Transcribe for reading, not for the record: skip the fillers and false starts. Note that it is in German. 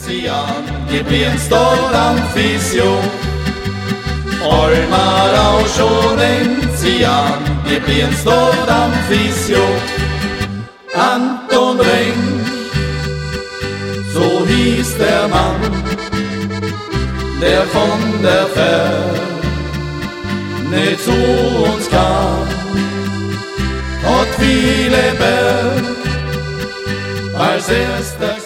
Enzian, det blir en stolt amfition. Ormar av sjön Enzian, det blir en stolt amfition. Anton Ring, så hieß der Mann, der von der Ferne zu uns kam. Hat viele Berg als erster